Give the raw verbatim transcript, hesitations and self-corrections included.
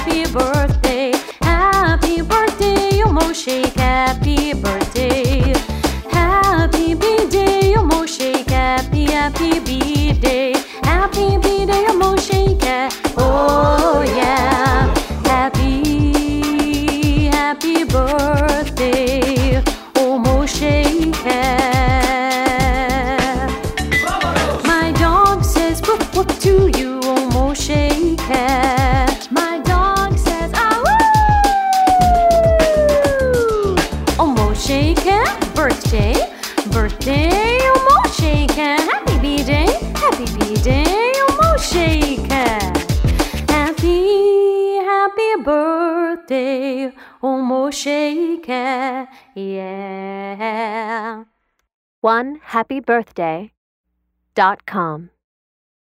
happy birthday, happy birthday, Omo Shake, happy birthday, happy B-day, Omo Shake, happy, happy B-day, happy B-day, Omo Shake, oh yeah, happy, happy birthday, Omo Shake. My dog says whoop whoop to you, Omo Shake. My dog says ah woo. Omo Shake, birthday, birthday, Omo Shake. Happy B-day, happy B-day, Omo Shake. Happy, happy birthday, Omo Shake. Yeah. one happy birthday dot com